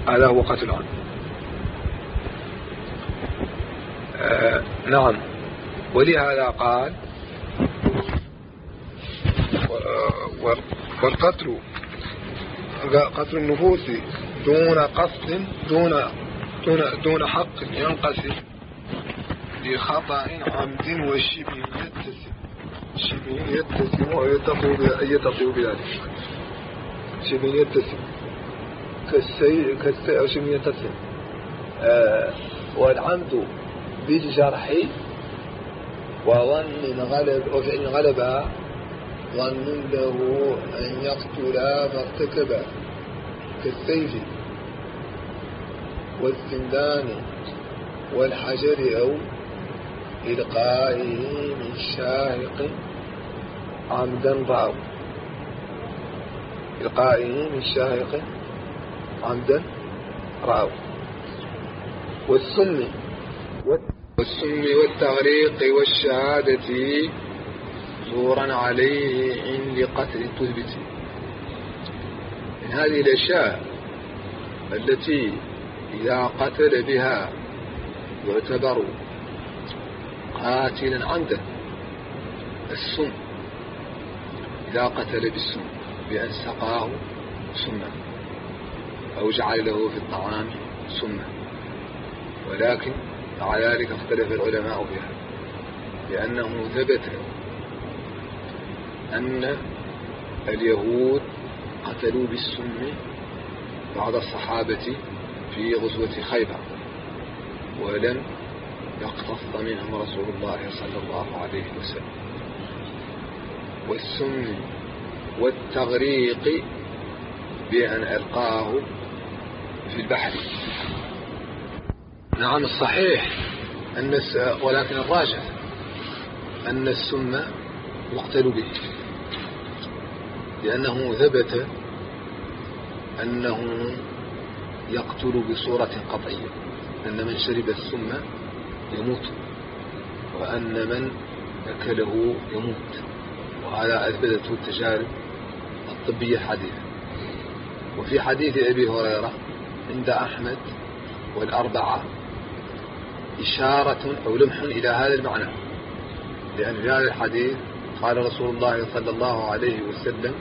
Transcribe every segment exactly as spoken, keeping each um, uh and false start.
هذا هو قتل العمد. آه نعم. ولهذا قال والقتل قتل النفوس دون قصد دون دون دون حق ينقسم بخطأ عمد وشبه يتسم شبه يتسم ويتقي بذلك شبه يتسم كالسي كالسي أو شبه يتسم آه والعمد بالجرح وظن غلب وفإن غلب ظن له أن يقتل ما ارتكب كالسيف والسندان والحجر أو إلقائه من شاهق عمدا رأوا إلقائه من شاهق عمدا رأوا والسم والسم والتغريق والشهادة زورا عليه عند قتل تثبت. من هذه الأشياء التي إذا قتل بها يعتبر قاتلا عمدا السم، إذا قتل بالسم بأن سقاه سما أو جعل له في الطعام سما، ولكن مع ذلك اختلف العلماء فيها، لأنه ثبت أن اليهود قتلوا بالسم بعض الصحابة في غزوة خيبر ولم يقتص منهم رسول الله صلى الله عليه وسلم. والسم والتغريق بأن ألقاه في البحر. نعم الصحيح أن ولكن الراجح أن السم يقتل به، لأنه ثبت أنه يقتل بصورة قطعية، أن من شرب السم يموت وأن من أكله يموت، وهذا أثبتته التجارب الطبية الحديثة. وفي حديث أبي هريرة عند أحمد والأربعة إشارة أو لمح إلى هذا المعنى، لأن في هذا الحديث قال رسول الله صلى الله عليه وسلم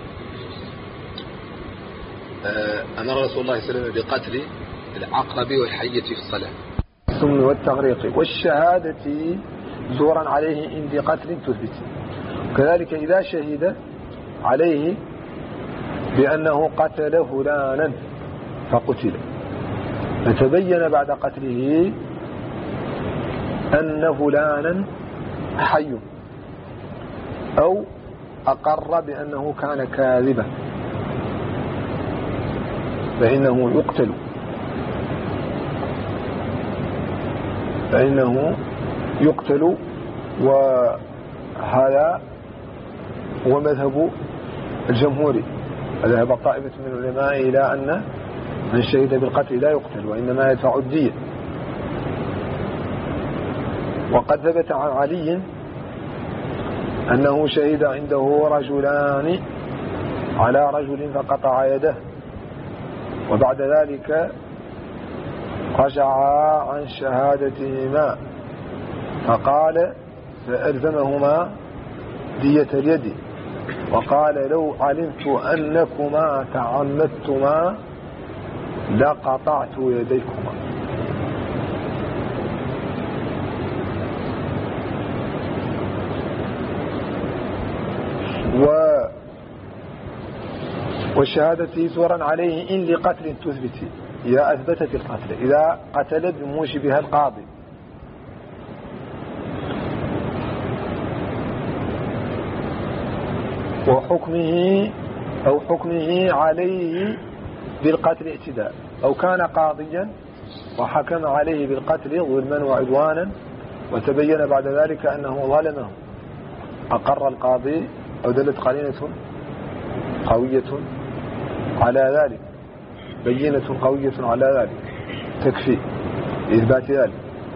أمر رسول الله صلى الله عليه وسلم بقتل العقرب والحية في الصلاة. السم والتغريق والشهادة زورا عليه عند قتل تثبت. كذلك إذا شهد عليه بأنه قتل فلانا فقتل فتبين بعد قتله أن فلانا حي أو أقر بأنه كان كاذبا فإنه يقتل فإنه يقتل وهذا هو مذهب الجمهور. ذهب طائفة من العلماء إلى أن من شهد بالقتل لا يقتل وإنما يدفع الدية. وقد ثبت عن علي أنه شهد عنده رجلان على رجل فقطع يده، وبعد ذلك رجعا عن شهادتهما فقال فألزمهما دية اليد، وقال لو علمت أنكما تعمدتما لقطعت يديكما. و والشهادة زورا عليه إن لقتل تثبت إذا أثبتت القتل، إذا قتل بموجبها القاضي. وحكمه أو حكمه عليه بالقتل اعتداء، أو كان قاضيا وحكم عليه بالقتل ظلما وعدوانا وتبين بعد ذلك أنه ظلمه، أقر القاضي أو دلت قرينة قوية على ذلك، بينة قوية على ذلك تكفي إثبات ذلك،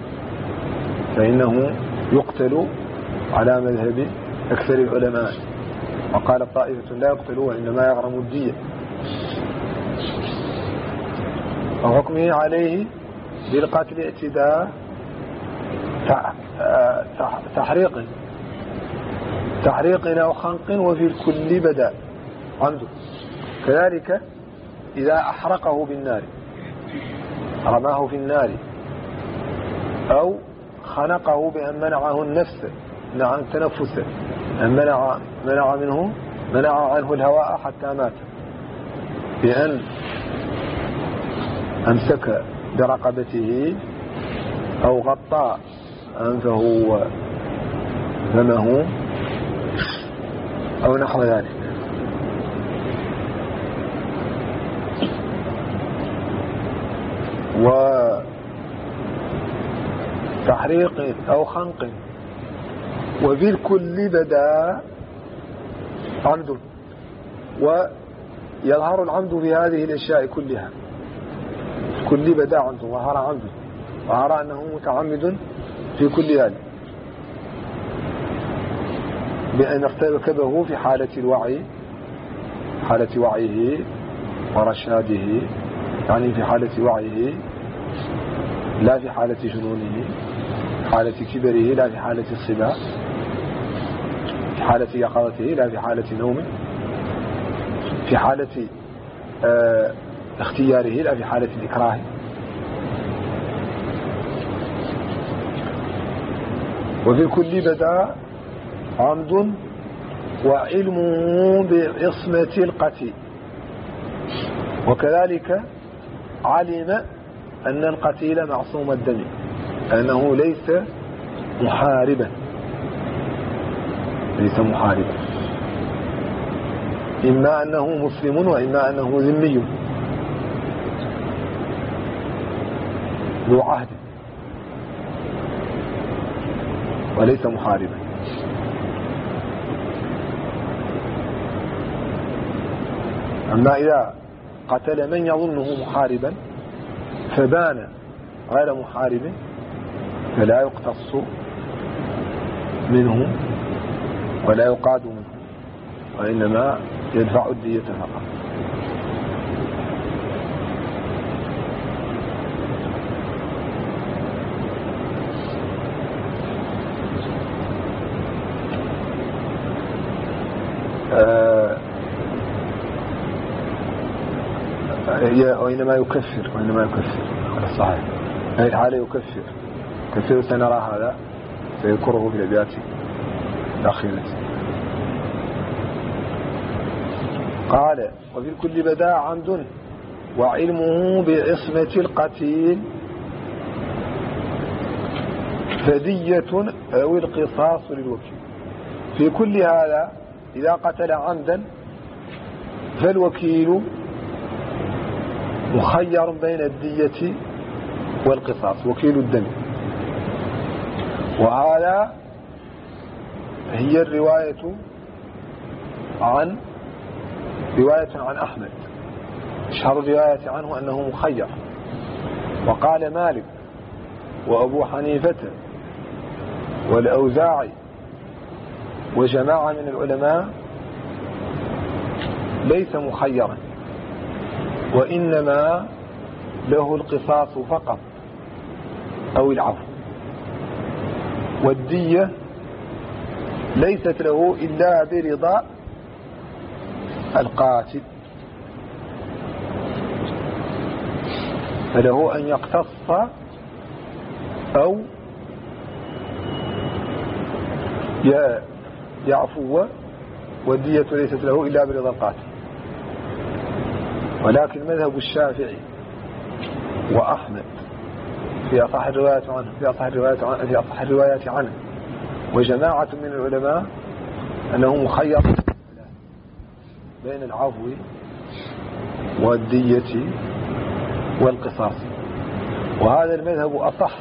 فإنه يقتل على مذهب أكثر العلماء. وقال طائفة لا يقتل وإنما يغرم الدية. وحكمه عليه بالقتل اعتداء تحريق تحريق أو خنق وفي الكل بدأ عنده. كذلك إذا أحرقه بالنار رماه في النار أو خنقه بأن منعه النفس عن التنفس، أن منع, منع منه منع عنه الهواء حتى مات، بأن أمسك برقبته أو غطى أنفه وفمه أو نحو ذلك. وتحريق أو خنق وفي الكل بدا عمد، ويظهر العمد في هذه الأشياء كلها. كل بدا عمد وظهر عمد، وأرى أنه متعمد في كل هذا بأن ارتكبه في حالة الوعي، حالة وعيه ورشاده، يعني في حالة وعيه لا في حالة جنونه، حالة كبره لا في حالة الصبا، في حالة يقظته لا في حالة نومه، في حالة اه اختياره لا في حالة الإكراه. وفي الكل بدا عمد وعلمه بعصمة القتل، وكذلك علم أن القتيل معصوم الدم، أنه ليس محاربا ليس محاربا إما أنه مسلم وإما أنه ذمي ذو عهد وليس محاربا. أما إذا قتل من يظنه محاربا فبان غير محارب فلا يقتص منه ولا يقاد منه، وإنما يدفع الدية فقط. آه وإنما يكفر وإنما يكفر على الصحيح، هذه الحالة يكفر كثير سنرى هذا سيذكره في الأبيات الأخيرة. قال وفي الكل بدا عمد وعلمه بعصمة القتيل فدية أو القصاص للوكيل. في كل هذا إذا قتل عمدا فالوكيل مخير بين الدية والقصاص، وكيل الدم. وهذا هي الرواية عن رواية عن أحمد، اشهر الرواية عنه أنه مخير. وقال مالك وأبو حنيفة والأوزاعي وجماعة من العلماء ليس مخيرا، وإنما له القصاص فقط أو العفو، والدية ليست له إلا برضا القاتل، فله أن يقتص أو يعفو، والدية ليست له إلا برضا القاتل. ولكن مذهب الشافعي وأحمد في أصح الروايات عنه في أصح الروايات عنه في أصح الروايات عنه وجماعة من العلماء أنه مخير بين العفو والدية والقصاص، وهذا المذهب أصح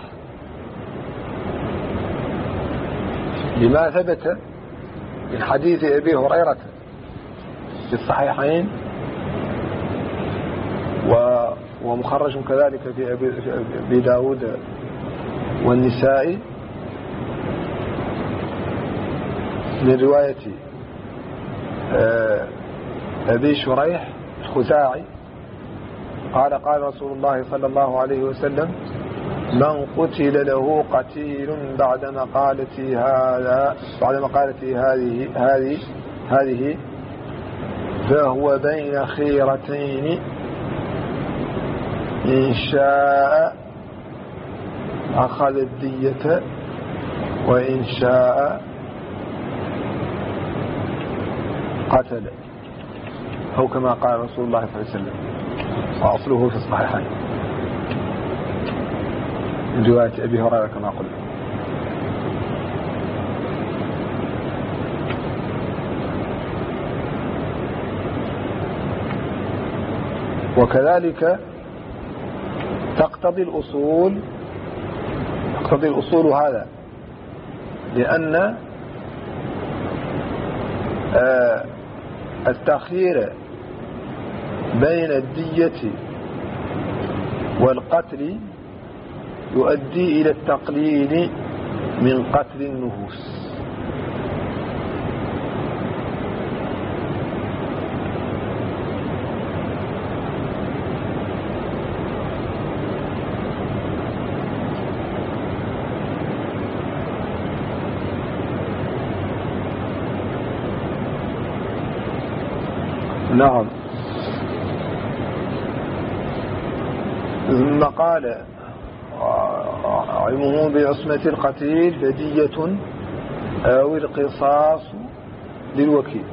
لما ثبت من حديث أبي هريرة في الصحيحين ومخرج كذلك في أبي داود والنسائي من رواية أبي شريح الخزاعي قال قال رسول الله صلى الله عليه وسلم: من قتل له قتيل بعد مقالتي هذا بعد مقالتي هذه هذه هذه فهو بين خيرتين، إن شاء أخذ الدية وإن شاء قتل، أو كما قال رسول الله صلى الله عليه وسلم، وأصله في الصحيحين من رواية أبي هريرة كما قلت. وكذلك تقتضي الأصول تقتضي الأصول هذا، لأن التأخير بين الدية والقتل يؤدي إلى التقليل من قتل النفوس. نعم. ثم قال: علمه بعصمة القتيل فدية أو القصاص للوكيل.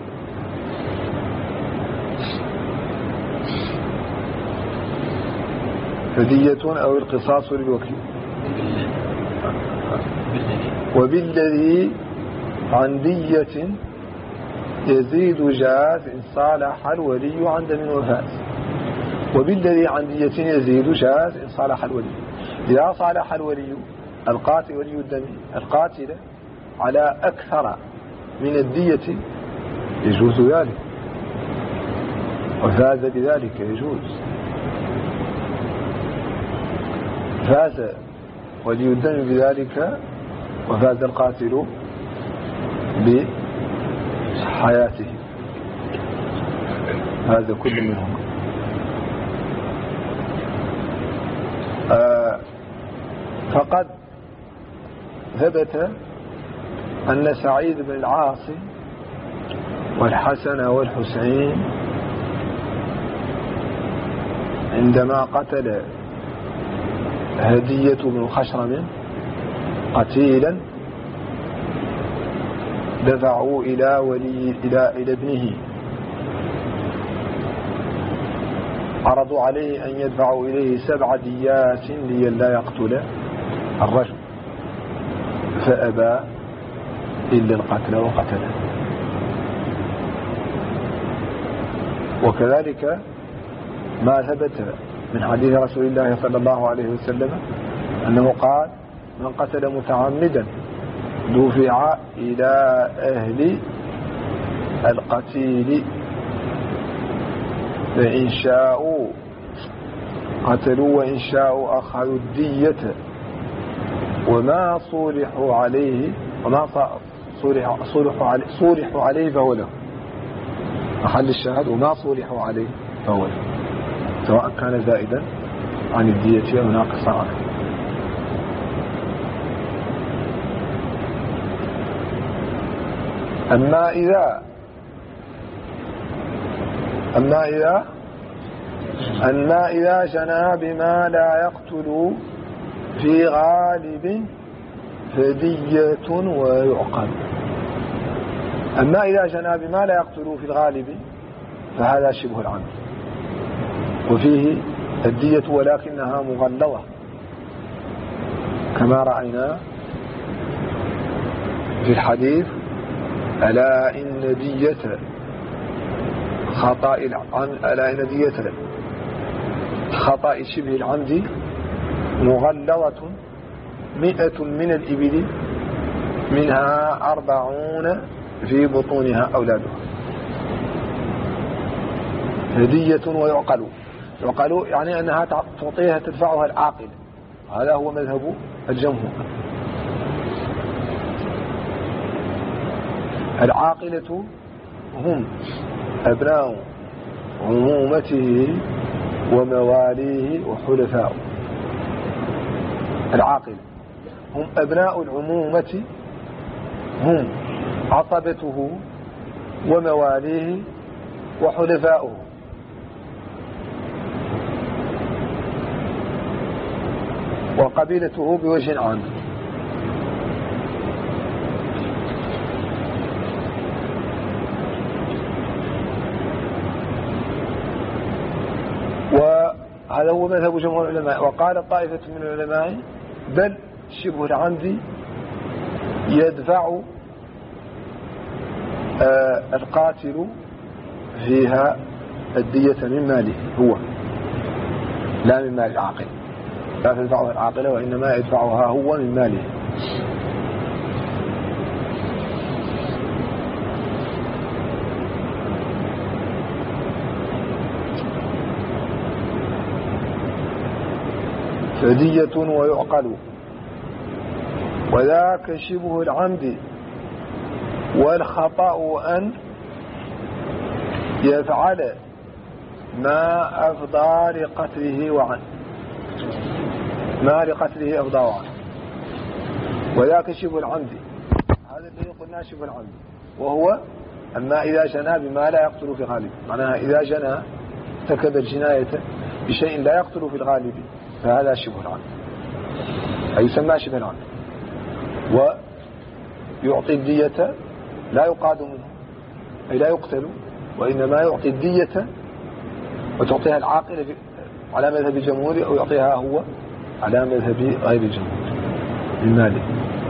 فدية أو القصاص للوكيل. وبالذي عن دية يزيد جاز إن صالح الولي عن دم وفاة. وبالذي عن دية يزيد جاز إن صالح الولي. إذا صالح الولي القاتل ولي الدم القاتل على أكثر من الدية يجوز ذلك، وفاز بذلك يجوز. فاز ولي الدم بذلك وفاز القاتل بحياته، هذا كل منهم. آه فقد ثبت أن سعيد بن العاص والحسن والحسين عندما قتل هدية بن خشرم قتيلا دفعوا إلى ولي إلى إلى ابنه، عرضوا عليه أن يدفعوا إليه سبع ديات لئلا يقتل الرجل، فأبى إلا القتل وقتله. وكذلك ما ثبت من حديث رسول الله صلى الله عليه وسلم أنه قال: من قتل متعمدا دفع إلى أهل القتيل فإن شاءوا قتلوا وإن شاءوا أخذوا الدية وما صولحوا عليه وما صولحوا صولحوا عليه, صولحوا عليه فهو له. محل الشاهد: وما صولحوا عليه فهو له، سواء كان زائدا عن الدية أو ناقصا عنه. أما إذا أما إذا أما إذا جنى بما لا يقتل في غالب فدية ويعقل. أما إذا جنى بما لا يقتل في الغالب فهذا شبه العمد، وفيه الدية ولكنها مغلظة كما رأينا في الحديث: ألا إن دية خطأ العمد ألا إن دية خطأ شبه العمد مغلظة مئة من الإبل منها أربعون في بطونها أولادها. هدية ويعقل. يعقل يعني أنها تعطيها تدفعها العاقل، هذا هو مذهب الجمهور. العاقلة هم أبناء عمومته ومواليه وحلفاؤه. العاقل هم أبناء العمومة، هم عصبته ومواليه وحلفاؤه. وقبيلته بوجه عام. وهذا هو مذهب جمهور العلماء. وقال طائفة من العلماء بل شبه العمد يدفع آه القاتل فيها الدية من ماله هو، لا من مال العاقل، لا تدفعها العاقلة وإنما يدفعها هو من ماله. فدية ويعقل. وذاك شبه العمد والخطأ أن يفعل ما أفضى لقتله وعنه، ما لقتله أفضى وعنه. وذاك شبه العمد، هذا الذي قلنا شبه العمد، وهو أما إذا جنى بما لا يقتل في غالب، معناها إذا جنى ارتكب الجناية بشيء لا يقتل في الغالب فهذا شبه العمد، أي يسمى شبه العمد. ويعطي الدية لا يقاد منه، أي لا يقتل، وإنما يعطي الدية وتعطيها العاقلة على مذهب الجمهور، أو يعطيها هو على مذهب غير الجمهور المالك.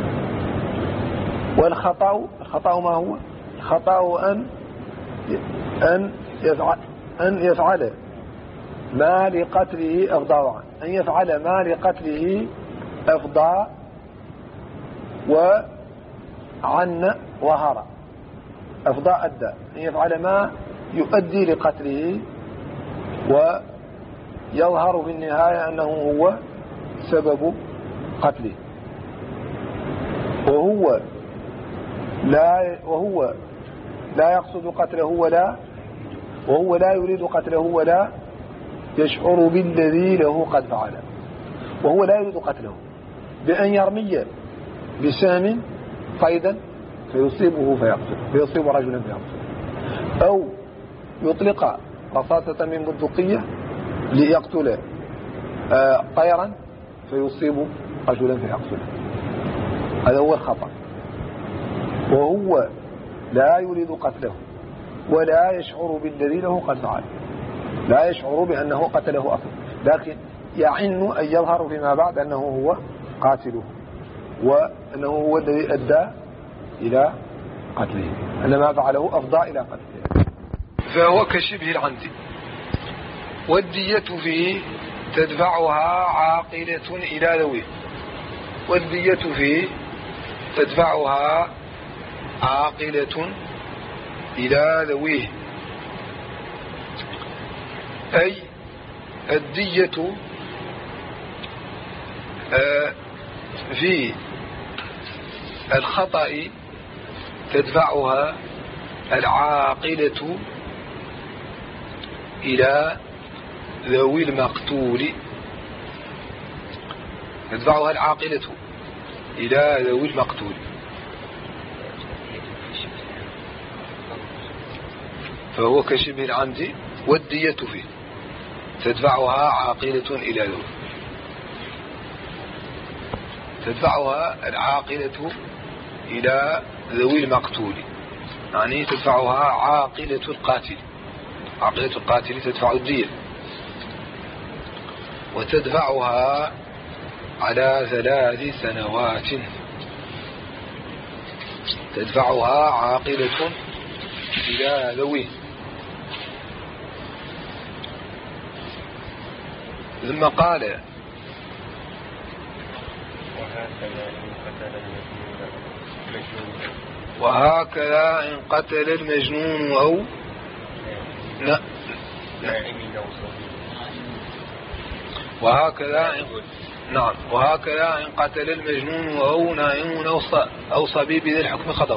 والخطأ، الخطأ ما هو؟ الخطأ أن أن يفعل أن يفعل ما لقتله أفضى عنه، أن يفعل ما لقتله أفضى وعن وهرى. أفضى أدى، أن يفعل ما يؤدي لقتله ويظهر في النهاية أنه هو سبب قتله، وهو لا وهو لا يقصد قتله ولا وهو لا يريد قتله ولا يشعر بالذي له قد فعل. وهو لا يريد قتله بأن يرمي بسهم قيدا فيصيبه فيقتل، فيصيب رجلا فيقتل، أو يطلق رصاصة من بندقية ليقتل طيرا فيصيب رجلا فيقتله. هذا هو الخطأ. وهو لا يريد قتله ولا يشعر بالذي له قد فعل، لا يشعر بأنه قتله أصلا، لكن يعن أن يظهر فيما بعد أنه هو قاتله وأنه هو الذي أدى إلى قتله، أن ما فعله أفضى إلى قتله. فهو كشبه العمد. والدية فيه تدفعها عاقلة إلى ذويه، والدية فيه تدفعها عاقلة إلى ذويه، أي الدية في الخطأ تدفعها العاقلة إلى ذوي المقتول، تدفعها العاقلة إلى ذوي المقتول. فهو كشبه العمد. والدية فيه تدفعها عاقلة إلى ذوي، تدفعها العاقلة إلى ذوي المقتول، يعني تدفعها عاقلة القاتل، عاقلة القاتل تدفع الدية، وتدفعها على ثلاث سنوات، تدفعها عاقلة إلى ذويه. ثم قال وهكذا إن قتل المجنون أو لا وهكذا إن نعم وهكذا إن قتل المجنون أو نائم أو صبي بذي الحكم خطب.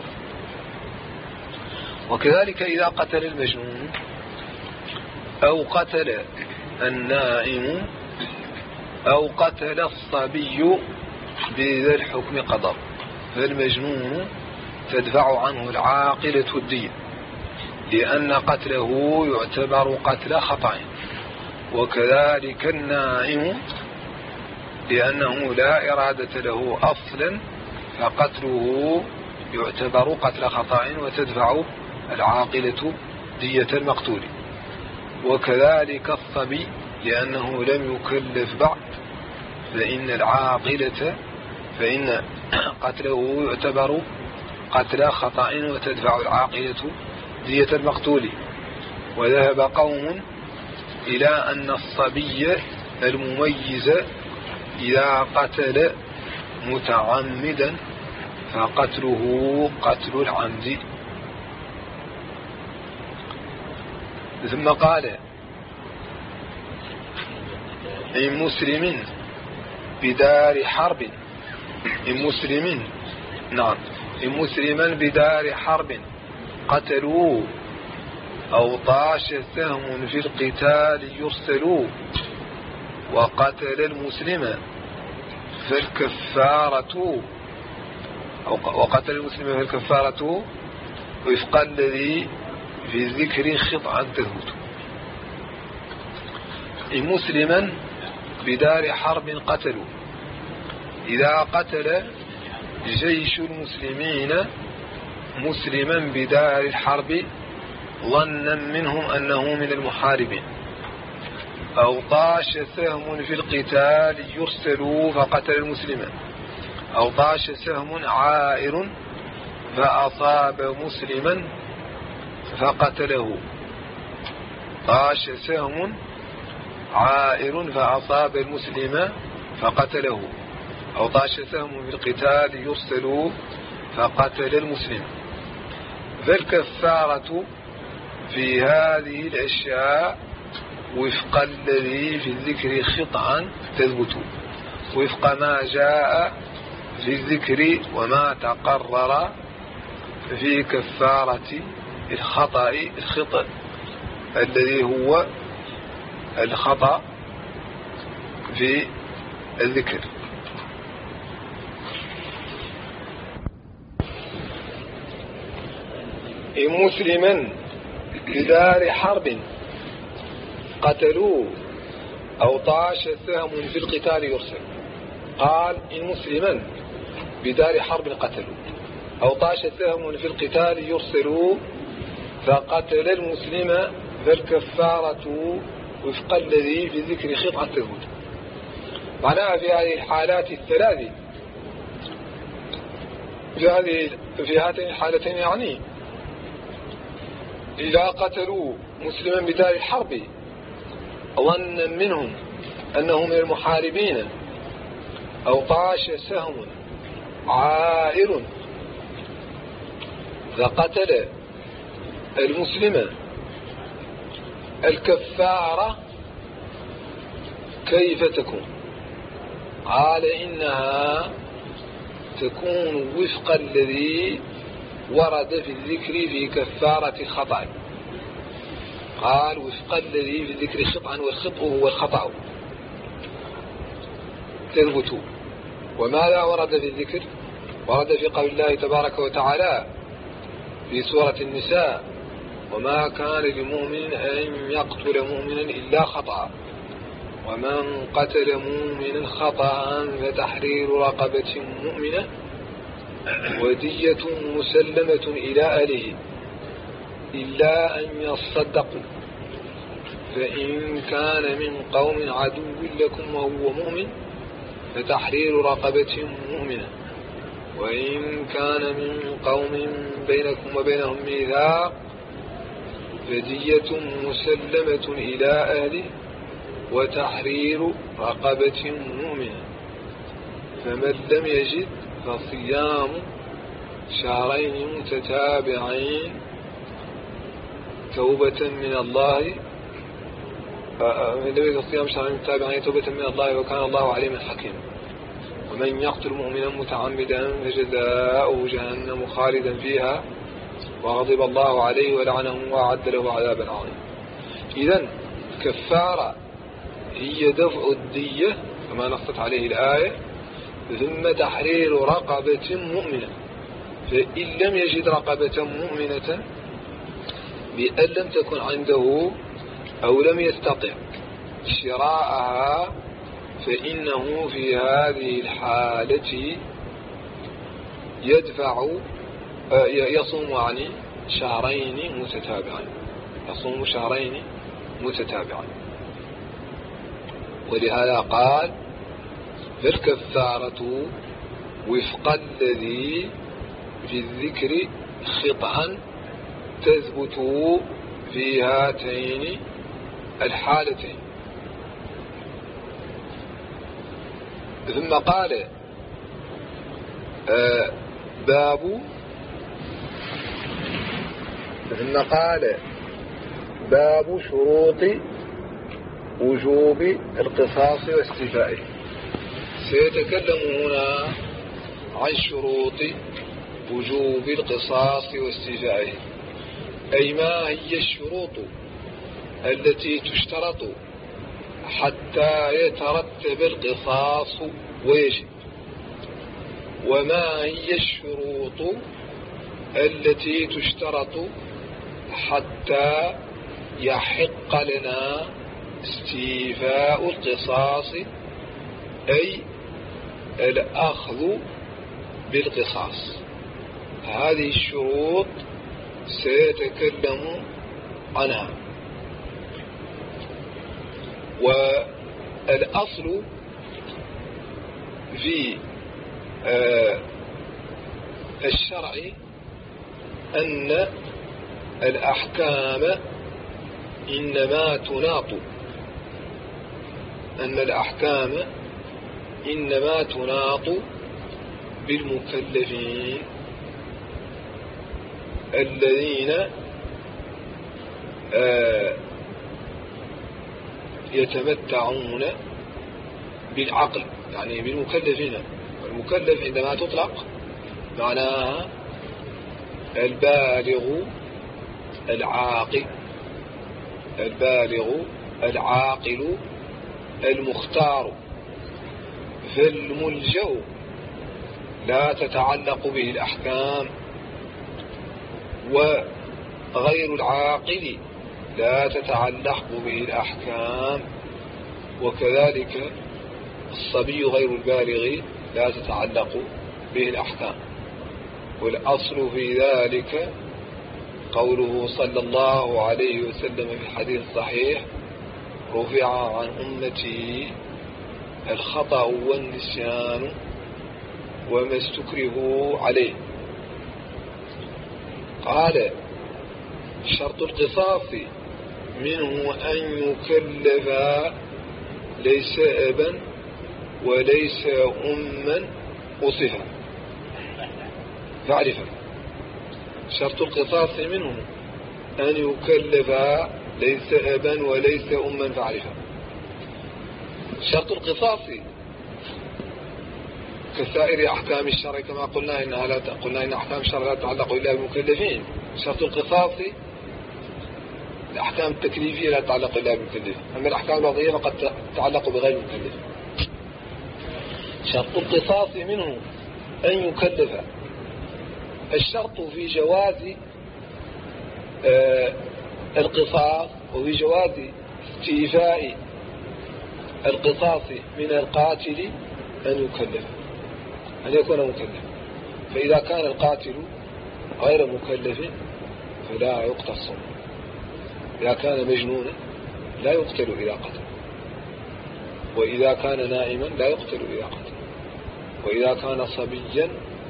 وكذلك إذا قتل المجنون أو قتل النائم أو قتل الصبي بذا الحكم قضاء، فالمجنون تدفع عنه العاقلة الدية، لأن قتله يعتبر قتل خطأ، وكذلك النائم لأنه لا إرادة له أصلا، فقتله يعتبر قتل خطأ وتدفع العاقلة دية المقتول. وكذلك الصبي لأنه لم يكلف بعد، فإن العاقلة فإن قتله يعتبر قتل خطأ وتدفع العاقلة دية المقتول. وذهب قوم إلى أن الصبي المميز إذا قتل متعمدا فقتله قتل العمد. ثم قال: إن مسلم بدار حرب إن مسلم نعم إن مسلما بدار حرب قتلوه أو طاش سهم في القتال يرسلوا وقتل المسلم فالكفارة أو وقتل المسلم فالكفارة وفق الذي في ذكر خطأ تثبت. إن مسلما بدار حرب قتلوا، إذا قتل جيش المسلمين مسلما بدار الحرب ظنا منهم أنه من المحاربين، أو طاش سهم في القتال يرسلوا فقتل المسلم، أو طاش سهم عائر فأصاب مسلما فقتله، طاش سهم عائر فأصاب المسلم فقتله، أو طاش سهم في القتال يرسل فقتل المسلم. فالكفارة في هذه الأشياء وفق الذي في الذكر خطأ تثبت، وفق ما جاء في الذكر وما تقرر في كفارة الخطأ الخطأ الذي هو الخطأ في الذكر. إن مسلما بدار حرب قتلوه أو طاش سهم في القتال يرسل. قال: إن مسلما بدار حرب قتلوه أو طاش سهم في القتال يرسلوا فقتل المسلم فالكفارة وفق الذي في ذكر خطأ تثبت. معناها في هذه الحالات الثلاث في هذه في هاتين الحالتين يعني إذا قتلوا مسلما بدار الحرب ظنا منهم أنه من المحاربين، أو طاش سهم عائر فقتل المسلم، الكفارة كيف تكون؟ قال: إنها تكون وفق الذي ورد في الذكر في كفارة خطأ. قال: وفق الذي في الذكر خطأ، والخطأ هو الخطأ تثبت. وماذا ورد في الذكر؟ ورد في قول الله تبارك وتعالى في سورة النساء: وما كان لمؤمن أن يقتل مؤمنا إلا خطأ، ومن قتل مؤمنا خطأ فتحرير رقبة مؤمنة ودية مسلمة إلى أهله إلا أن يصدقوا، فإن كان من قوم عدو لكم وهو مؤمن فتحرير رقبة مؤمنة، وإن كان من قوم بينكم وبينهم ميثاق فدية مسلمة إلى أهله وتحرير رقبة مؤمنة، فمن لم يجد فصيام شهرين متتابعين توبة من الله من لم يجد صيام شهرين متتابعين توبة من الله وكان الله عليما حكيما. ومن يقتل مؤمنا متعمدا فجزاؤه جهنم خالدا فيها وغضب الله عليه ولعنه وأعد له عذابا عظيما. إذن كفارة هي دفع الدية كما نصت عليه الآية ثم تحرير رقبة مؤمنة. فإن لم يجد رقبة مؤمنة بأن لم تكن عنده أو لم يستطع شراءها فإنه في هذه الحالة يدفع يصوم يعني شهرين متتابعين يصوم شهرين متتابعين. ولهذا قال فالكفارة وفق الذي في الذكر خطأ تثبت في هاتين الحالتين. ثم قال آه باب ثم قال باب شروط وجوب القصاص واستيفائه. سيتكلم هنا عن شروط وجوب القصاص واستيفائه، أي ما هي الشروط التي تشترط حتى يترتب القصاص ويجب، وما هي الشروط التي تشترط حتى يحق لنا استيفاء القصاص أي الأخذ بالقصاص. هذه الشروط سيتكلم عنها. والأصل في الشرع أن الأحكام إنما تناط أن الأحكام إنما تناط بالمكلفين الذين يتمتعون بالعقل، يعني بالمكلفين. المكلف عندما تطلق معناها البالغ العاقل البالغ العاقل المختار. فالملجأ لا تتعلق به الأحكام، وغير العاقل لا تتعلق به الأحكام، وكذلك الصبي غير البالغ لا تتعلق به الأحكام. والأصل في ذلك قوله صلى الله عليه وسلم في الحديث الصحيح رفع عن أمتي الخطأ والنسيان وما استكرهوا عليه. قال شرط القصاص منه أن يكلف ليس أبا وليس أما أصفا فاعرفا. شرط القصاص منه أن يكلف ليس أبا وليس أما فاعرفا. شرط القصاص كسائر أحكام الشرع كما قلنا إنها لا قلنا إن أحكام الشرع لا تتعلق إلا بالمكلفين. شرط القصاص الأحكام التكليفية لا تتعلق إلا بالمكلفين، أما الأحكام الوضعية فقد تتعلق بغير المكلف. شرط القصاص منه أن يكلف. الشرط في جواز آه القصاص وفي جواز استيفاء القصاص من القاتل أن يكلف، أن يكون مكلف. فإذا كان القاتل غير مكلف فلا يقتص. إذا كان مجنونا لا يقتل إذا قتل، وإذا كان نائما لا يقتل إذا قتل، وإذا كان صبيا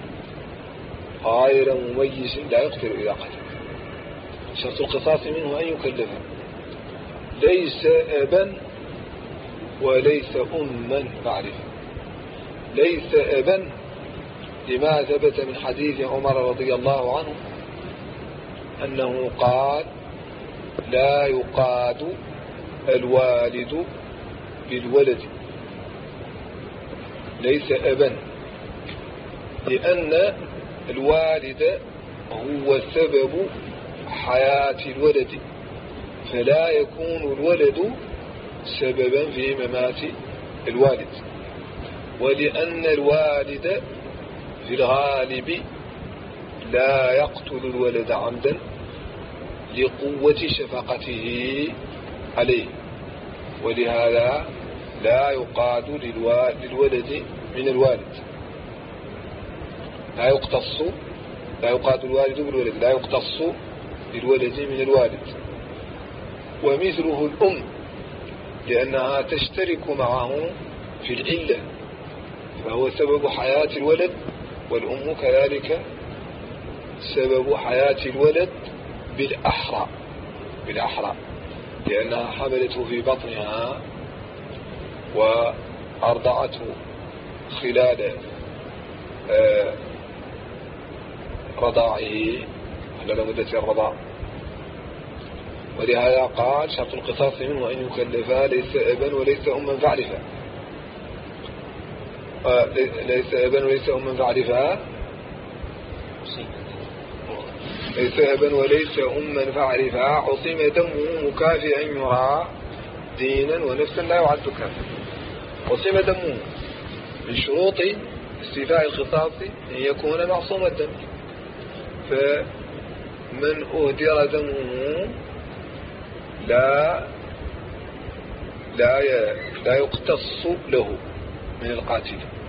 غير مميز لا يقتل إذا قتل. شرط القصاص منه أن يكلف ليس أبا وليس أما فاعرفا. ليس أبا لما ثبت من حديث عمر رضي الله عنه أنه قال لا يقاد الوالد بالولد. ليس أبا لأن الوالد هو سبب حياة الولد، فلا يكون الولد سببا في ممات الوالد، ولأن الوالد في الغالب لا يقتل الولد عمدا لقوة شفقته عليه، ولهذا لا يقاد للولد من الوالد، لا يقتص لا يقاد الوالد بالولد، لا يقتص للولد من الوالد. ومثله الأم، لأنها تشترك معه في العلة، فهو سبب حياة الولد، والأم كذلك سبب حياة الولد بالأحرى بالأحرى لأنها حملته في بطنها وأرضعته خلال آه رضاعه خلال مدة الرضاع. ولهذا قال شرط القصاص منه أن يكلفا ليس أبا وليس أما فعرفا، آه ليس أبا وليس أما فعرفا ليس أبا وليس أما فعرفا عصم دمه مكافئا يرى دينا ونفسا لا يعد كافرا. عصم دمه من شروط استيفاء القصاص أن يكون معصوم الدم، فمن أهدر دمه لا لا لا يقتص له من القاتل.